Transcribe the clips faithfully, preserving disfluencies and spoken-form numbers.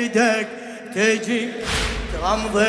اريدك تجي تغمض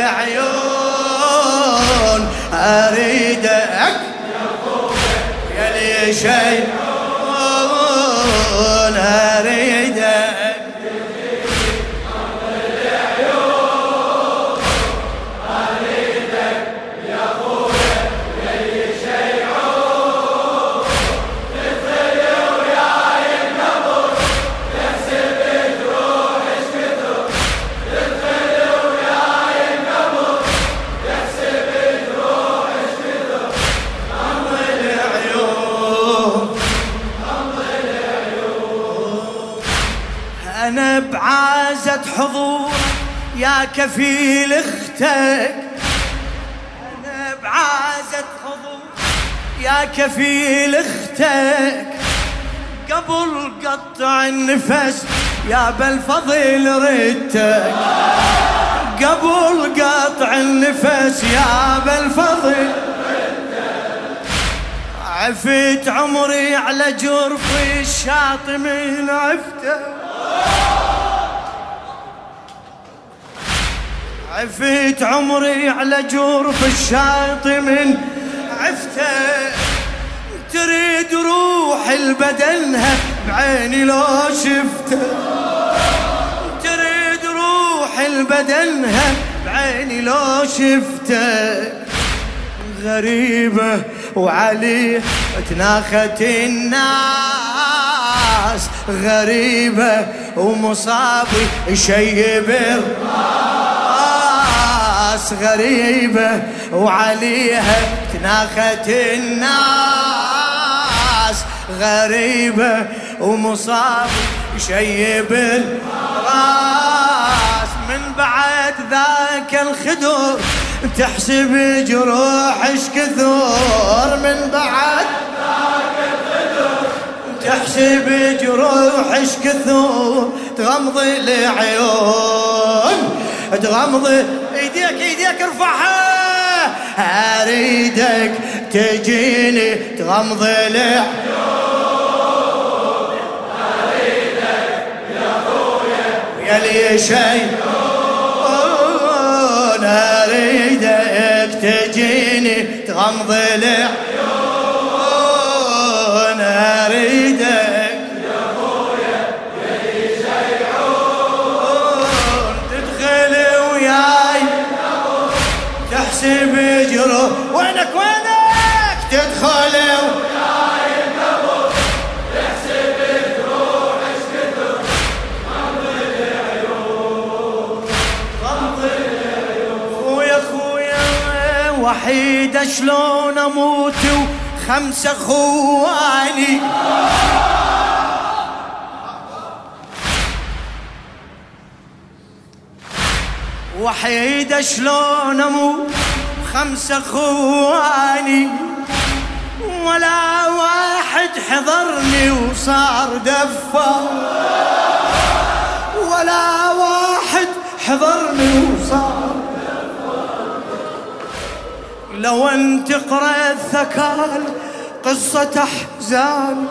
العيون، اريدك يا لي شيء اريدك تجي تغمض العيون، اريدك يا خويا يا لي شيعون، تدخل وياي القبر تحسب جروح ايش كثر، تدخل وياي القبر تحسب جروح ايش كثر، غمض العيون غمض العيون. انا بعازة حضور يا كفيل اختك، انا بعازة حضور يا كفيل اختك، قبل قطع النفس يا بالفضل ردتك، قبل قطع النفس يا بالفضل ردتك، عفت عمري على جرف الشاطئ من عفته، عفت عمري على جرف الشاطئ من عفته، تريد روح البدنها بعيني لو شفته، تريد روح البدنها بعيني لو شفته، غريبة وعليه تناخت الناس، غريبة ومصابي شيب الراس، غريبة وعليها تناخت الناس، غريبة ومصابي شيب الراس، من بعد ذاك الخدر تحسب جروح ايش كثر، من بعد ذاك الخدر تحسب جروح ايش كثر، تغمض العيون تغمض ايديك ايديك ارفعها، اريدك تجيني تغمض العيون، اريدك يا خويا يا لي شيء اريدك تجيني تغمض العيون، اريدك يا خويا يا لي شيعون، تدخل وياي تحسب جروح، وينك وينك تدخل وياي القبر تحسب جروح ايش كثر، غمض العيون غمض العيون. خويا خويا وحيد شلون اموت وخمسه خواني، وحيد شلون اموت خمسه خواني، ولا واحد حضرني وصار دفا، ولا واحد حضرني وصار دفا، لو ان تقرا الثكال قصة احزان،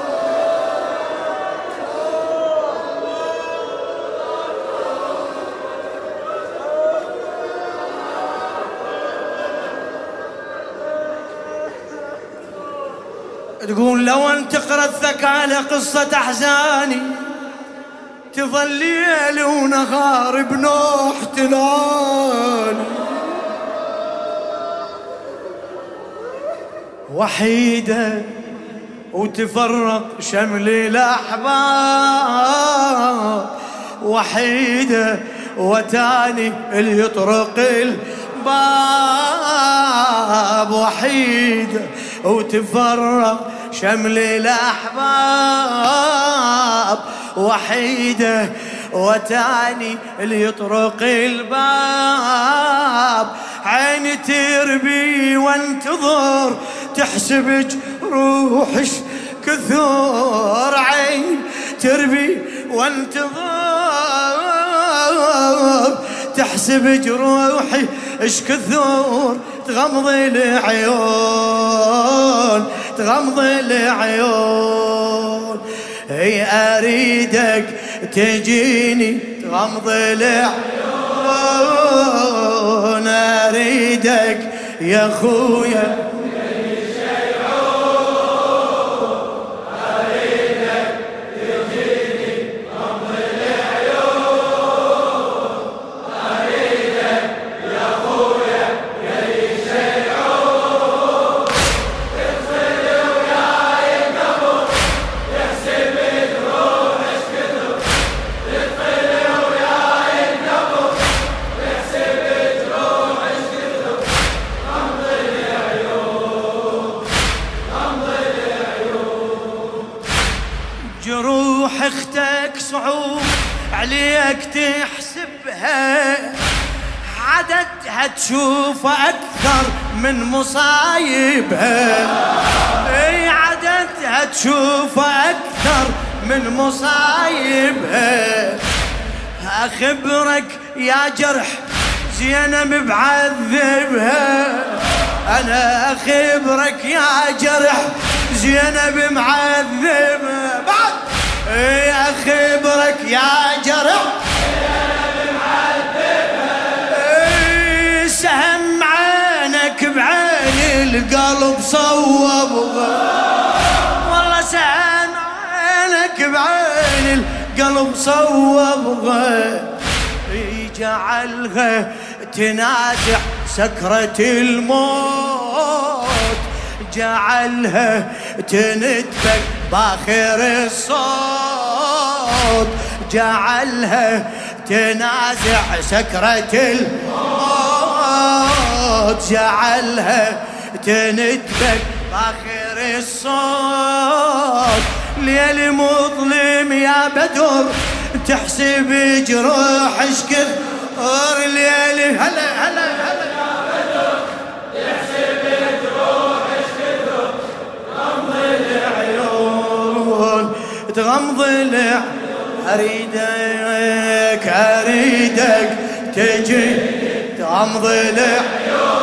تقول لو ان تقرا الثكالة قصة احزاني، تظل ليل ونهار بنوح تلالي، وحيدة وتفرق شمل الاحباب، وحيدة وتاني اللي يطرق الباب، وحيدة وتفرق شمل الأحباب، وحيدة وتاني اللي يطرق الباب، عيني تربي وانتظر تحسب جروحش كثور، عين تربي وانتظر تحسب جروحي اش كثور، تغمض العيون تغمض العيون، اي اريدك تجيني غمض العيون اريدك يا خويا جروح اختك صعوب عليك تحسبها عددها تشوف اكثر من مصايبها اي عددها تشوف اكثر من مصايبها اخبرك يا جرح زينب بعذبها انا اخبرك يا جرح زينب معذبها بعد اي اخبرك يا جرح زينب معذبها اي سهم عينك بعين القلب صوبها والله سهم عينك بعين القلب صوبها جعلها تنازع سكرة الموت جعلها تندبك باخر الصوت جعلها تنازع سكرة الموت جعلها تندبك باخر الصوت ليل مظلم يا بدر تحسب جروح اشكر الليل هلا هلا هلا يا بدر تحسب جروح اشكر غمض العيون تغمض العيون اريدك اريدك تجي تغمض العيون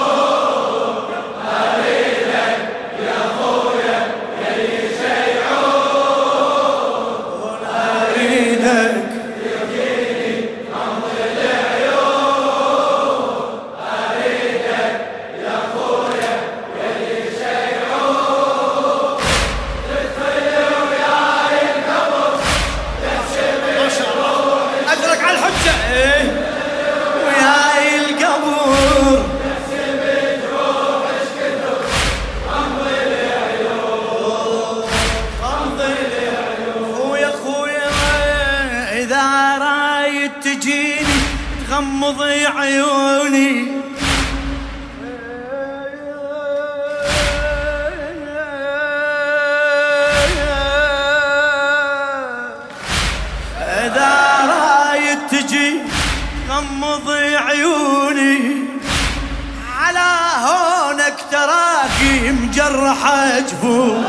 غمض عيوني إذا رايد تجي غمض عيوني على هونك تراكي مجرحة جفون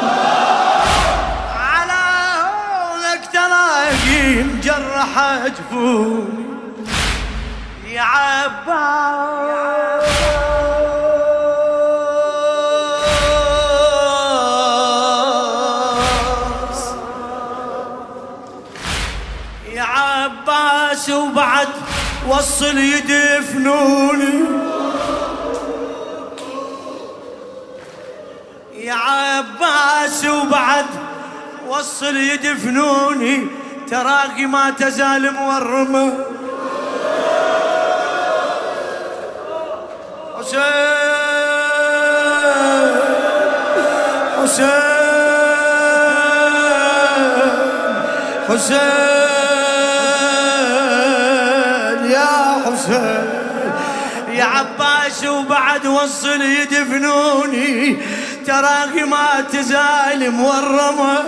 على هونك تراكي مجرحة جفون يا عباس يا عباس وبعد وصل يدفنوني يا عباس وبعد وصل يدفنوني تراقي ما تزال مورمه حسين حسين حسين يا حسين يا عباس وبعد وصل يدفنوني تراقي ما تزال مورمه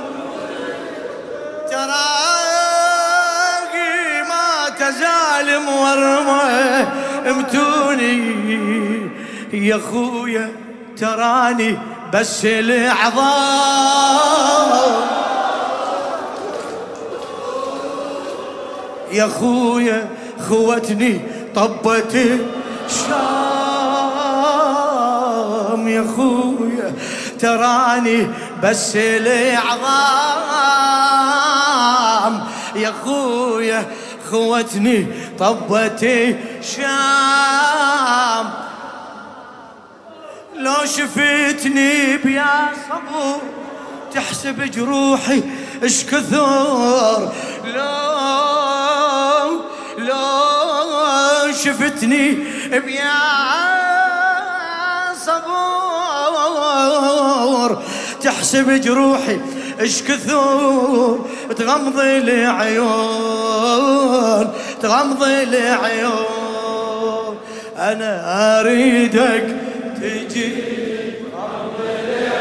تراقي ما تزال مورمه امتوني يا خويا تراني بس العظام يا خويا خوتني طبت الشام يا خويا تراني بس العظام يا خويا خوتني طبتي شام. لو شفتني بيا صبور تحسب جروحي اش كثر. لو لو شفتني بيا صبور تحسب جروحي اش كثر. تغمضي العيون تغمضي العيون انا اريدك تجي. تغمضي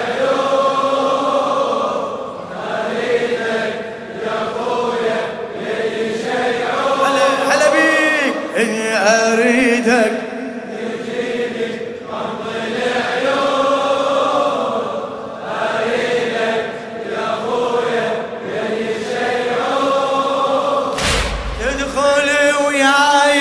العيون اريدك يا خويا لي شيعون. هلا هلا بيك اريدك تجيني. تغمضي العيون اريدك يا خويا لي شيعون. تدخل وياي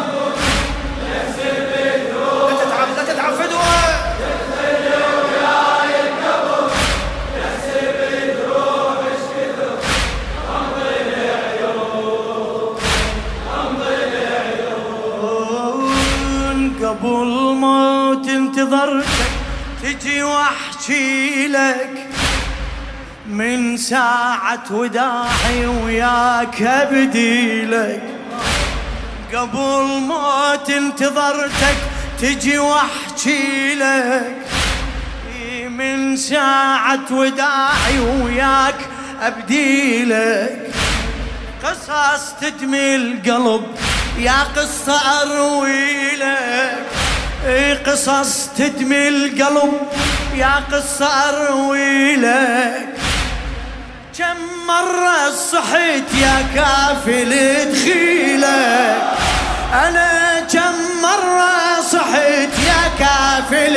قبل موت انتظرتك تجي واحكي لك من ساعة وداعي وياك ابدي لك. قبل موت انتظرتك تجي واحكي لك من ساعة وداعي وياك ابدي لك. قصص تدمي القلب يا قصة أروي لك. قصص تدمي القلب يا قصة أروي لك. كم مرة صحيت يا كافل دخيلك. أنا كم مرة صحيت يا كافل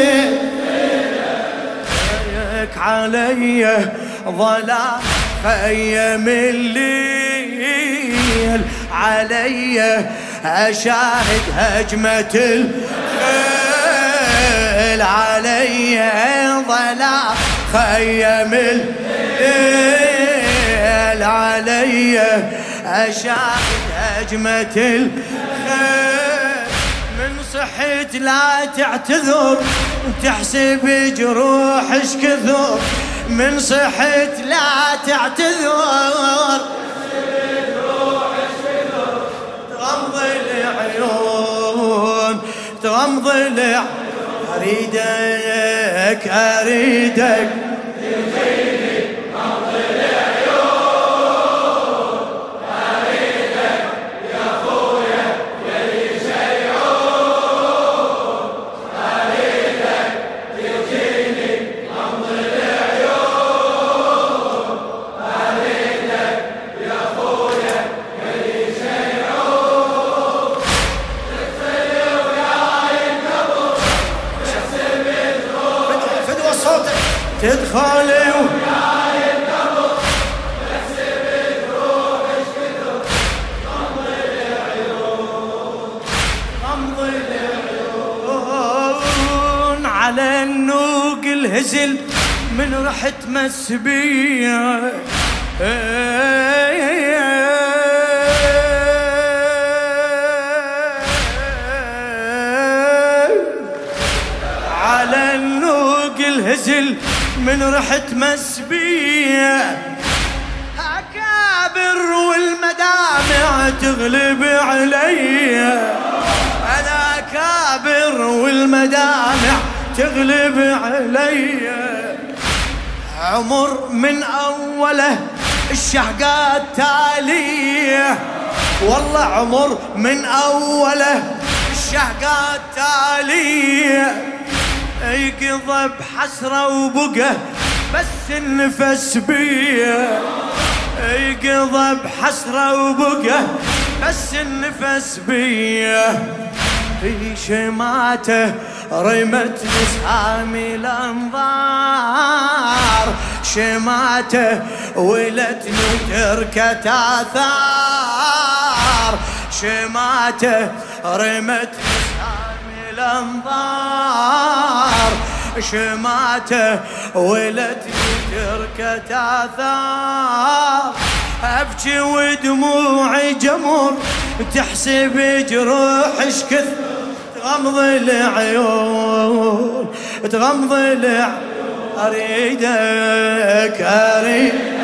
دخيلك. علي ظلام خيم الليل علي أشاهد هجمة الخيل. علي ظلام خيم الليل علي أشاهد هجمة الخيل. من صحيت لا تعتذر تحسب جروحش كثر. من صحيت لا تعتذر تغمضي العيون تغمضي العيون. أريدك أريدك تجيني. غمضي العيون أريدك يا خويا يلي شيعون. أريدك تجيني. غمضي العيون أريدك يا خويا يلي شيعون. تدخلي وياي القبر تحسب جروحي. فدوى صوتك. تدخلي وياي القبر تحسب جروحي اش كثر. غمضي العيون غمضي العيون على النوق الهزل من رحت مسبيه. على النوق الهزل من رحت مسبيه. أكابر والمدامع تغلب علي. أنا أكابر والمدامع تغلب علي. عمر من أوله الشهقات تاليه. والله عمر من أوله الشهقات تاليه. يقضى بحسرة وبقى بس النفس بيه. يقضى بحسرة وبقى بس النفس بيه. في شماته رمت نسامي الانظار. شماته ولتني تركت آثار. شماته رمت نسامي الانظار. شماته ولتني تركت آثار. ابكي ودموعي جمر، تحسب جروح ايش كثر، تغمض العيون تغمض العيون، اريدك اريدك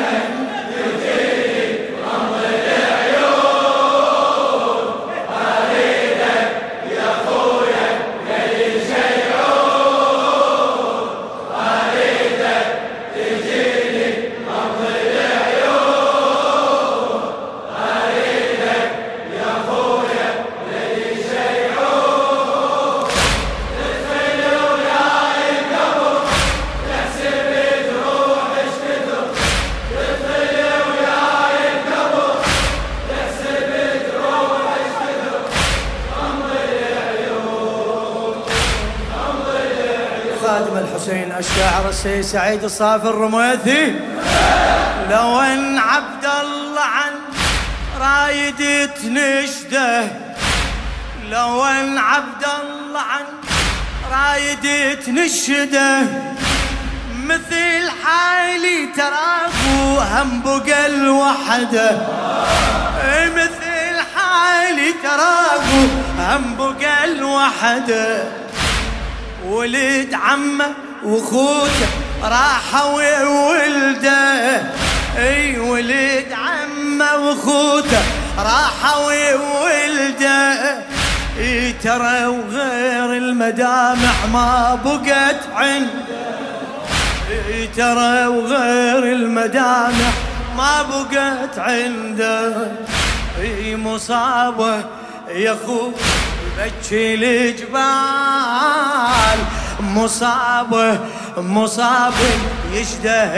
الحسين الشاعر السيد سعيد الصافي الرميثي. لو ان عبد الله عن رايد تنشده، لو ان عبد الله عن رايد تنشده، مثل حالي تراكو هم بقى الوحده، مثل حالي تراكو هم بقى الوحده، ولد عمه وخوته راحوا وولده، اي ولد عمه وخوته راحوا وولده، اي ترى وغير المدامع ما بقت عنده، اي ترى وغير المدامع ما بقت عنده، اي مصابه يا اخو بكي الجبال، مصابه مصابه يشده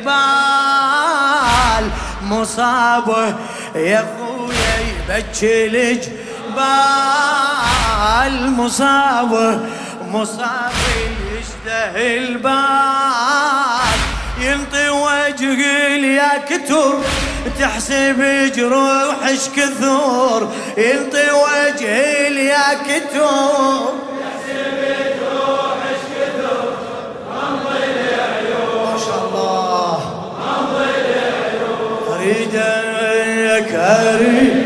البال، مصابه يا خويا يبكي الجبال، مصابه مصابه يشده البال، ينطي وجهي يا كتر تحسب جروحش كثر، ينطي وجهي يا كتر تحسب جروحش كثر، غمض العيون ما شاء الله، غمض العيون، اريدك اريدك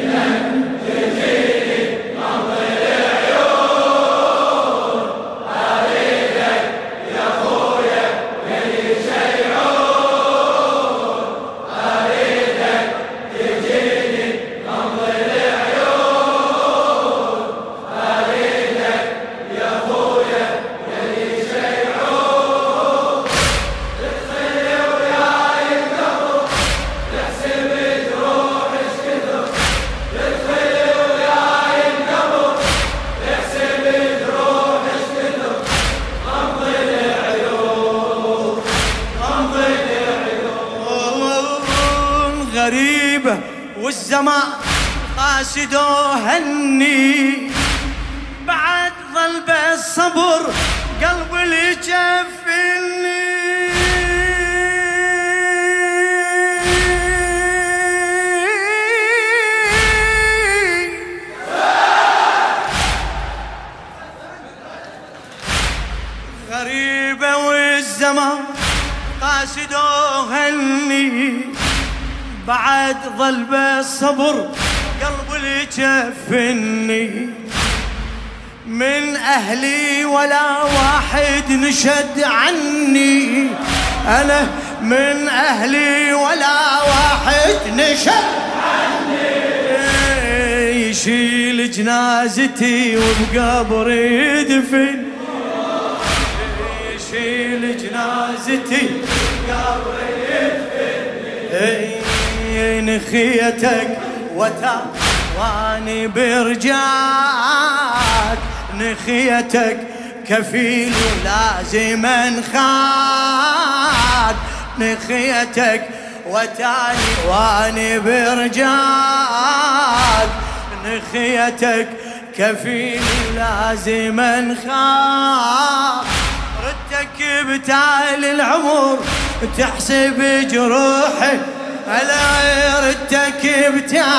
غريبة والزمان قاسدو هني، بعد ظل بالصبر قلب اللي جفني، غريبة والزمان قاسدو هني، بعد ظل بالصبر قلب اللي جفني، من أهلي ولا واحد نشد عني، أنا من أهلي ولا واحد نشد عني، يشيل جنازتي وبقبري يدفن، يشيل جنازتي وبقبري يدفن، نخيتك وتا واني برجاك، نخيتك كفيل ولازم انخاك، نخيتك وتاني واني برجاك، نخيتك كفيل لازم انخاك، ردك بتال العمر تحسب جروحي، هلا ردك بتال